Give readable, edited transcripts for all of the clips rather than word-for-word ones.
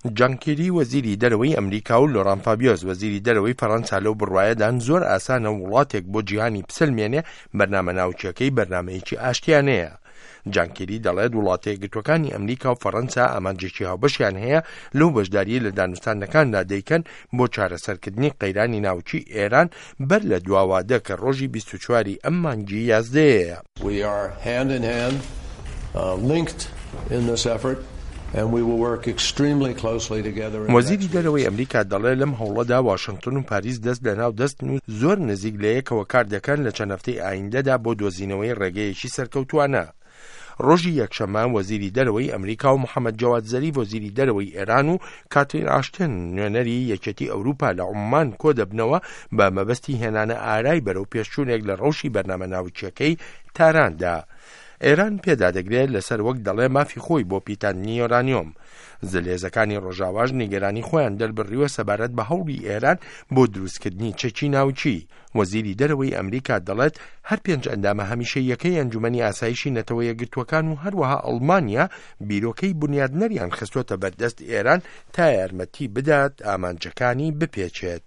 جان کێری وەزیری دەرەوەی ئەمریکا و لۆران فابیۆس وەزیری دەرەوەی فەڕەنسا لەو بڕوایەدان زۆر ئاسانە وڵاتێک بۆ جیهانی بسلمێنێ بەرنامە ناوچیەکەی بەرنامەیەکی ئاشتیانەیە. جان کێری دەڵێت وڵاتە یەکگرتووەکانی ئەمریکا و فەڕەنسا ئامانجێکی هاوبەشیان هەیە لەو بەشداریە لە دانوستانەکاندا دەیکەن بۆ چارەسەرکردنی قەیرانی ناوچی ئێران بەر لە دواوادە کە ڕۆژی 24 ئەم مانگی 11ەیە. We are hand in hand linked in this effort. And we will work extremely closely together. وەزیری دەرەوەی ئەمریکا دەڵێ لەم هەوڵەدا واشنگتن و پاریس دەست لەناو دەستن و زۆر نزیک لە یەکەوە کار دەکەن لە چەند هەفتەی ئایندەدا بۆ دۆزینەوەی ڕێگەیەکی سەرکەوتووانە. ڕۆژی یەکشەممە وەزیری دەرەوەی ئەمریکا و محەممەد جەواد زەریف وەزیری دەرەوەی ئێران و کاترین ئاشتن نوێنەری یەکێتی ئەوروپا لە عومان کۆ دەبنەوە بە مەبەستی هێنانە ئارای بەرەو پێشچوونێک لە ڕەوشی بەرنامە ناوچیەکەی تاراندا. ئێران پێدا دەگرێت لەسەر وەک دەڵێ مافی خۆی بۆ پیتاننی یۆرانیۆم. زلێزەکانی ڕۆژاواژ نیگەرانی خۆیان دەربڕیوە سەبارەت بە هەوڵی ئێران بۆ دروستکردنی چەکی ناوچی. وەزیری دەرەوەی ئەمریکا دەڵێت هەر 5 ئەندامە هەمیشەیەکەی ئەنجومەنی ئاسایشی نەتەوە یەکگرتووەکان و هەروەها ئەڵمانیا بیرۆکەی بنیادنەریان خستوۆتە بەردەست ئێران تا یارمەتی بدات ئامانجەکانی بپێچێت.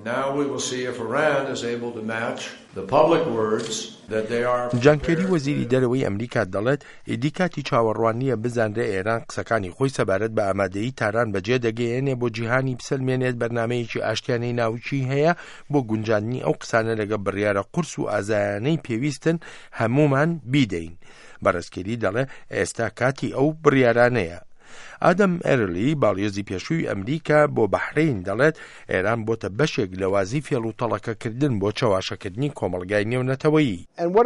جان کێری وەزیری دەرەوەی ئەمریکا دەڵێت ئیدی کاتی چاوەڕوانیە بزانرێ ئێران قسەکانی خۆی سەبارەت بە ئامادەیی تاران بەجێ دەگەیەنێ بۆ جیهانی بسلمێنێت بەرنامەیەکی ئاشتیانەی ناوچی هەیە بۆ گونجاندنی ئەو قسانە لەگە بڕیارە قورس و ئازایانەی پێویستن هەمومان بیدەین. بەڕێزکێری دەڵێ ئێستا کاتی ئەو بڕیارانەیە. ئادەم ئێرلی باڵیۆزی پێشووی ئەمریکا بۆ بەحرین دەڵێت ئێران بۆتە بەشێک لە وازی فێڵ و تەڵەکەکردن بۆ چاواشەکردنی کۆمەڵگای نێونەتەوەیی.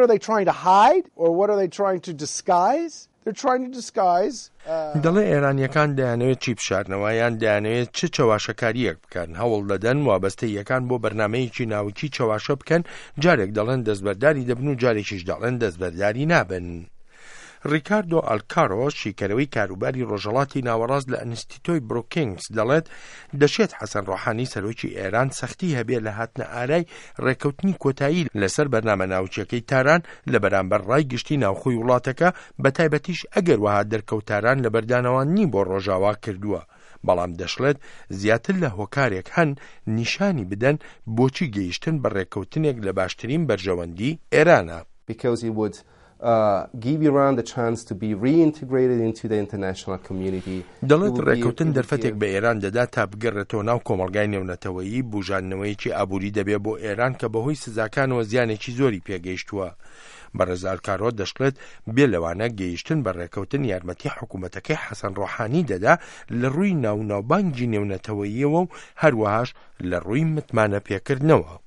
دەڵێ ئێرانیەکان دەیانەوێت چی بشارنەوە یان دەیانەوێت چ چاواشەکاریەک بکەن هەوڵ دەدەن وابەستەیەکان بۆ بەرنامەیەکی ناوچی چاواشە بکەن جارێک دەڵێن دەستبەرداری دەبن و جارێکیش دەڵێن دەستبەرداری نابن. ریکاردۆ ئالکارۆ شیکەرەوەی کاروباری ڕۆژهەڵاتی ناوەڕاست لە ئینستیتۆی بروکینگز دەڵێت دەشێت حەسەن ڕۆحانی سەرۆکی ئێران سەختی هەبێت لە هاتنە ئارای ڕێکەوتنی کۆتایی لەسەر بەرنامە ناوچیەکەی تاران لە بەرامبەر ڕای گشتی ناوخۆی وڵاتەکە بە تایبەتیش ئەگەر وەها دەرکەوتاران لە بەردانەوەنی بۆ ڕۆژاوا کردووە. بەڵام دەشڵێت زیاتر لە هۆکارێک هەن نیشانی بدەن بۆچی گەیشتن بە ڕێکەوتنێک لە باشترین بەرژەوەندی ئێرانە. Give Iran the chance to be reintegrated into the international community. دەڵێت ڕێکەوتن دەرفەتێک بە ئێران دەدا تا بگەڕێتەوە ناو کۆمەڵگای نێونەتەوەیی بوژانەوەیکی ئابووری دەبێت بۆ ئێران کە بەهۆی سزاکانەوە زیانێکی زۆری پێگەیشتووە. بەڕێزالکارۆ دەشڵێت بێ لەوانە گەیشتن بە ڕێکەوتن یارمەتی حکوومەتەکەی حەسەن ڕۆحانی دەدا لە ڕووی ناوناوبانگی نێونەتەوەییەوە و هەروەهاش لە ڕووی متمانە پێکردنەوە.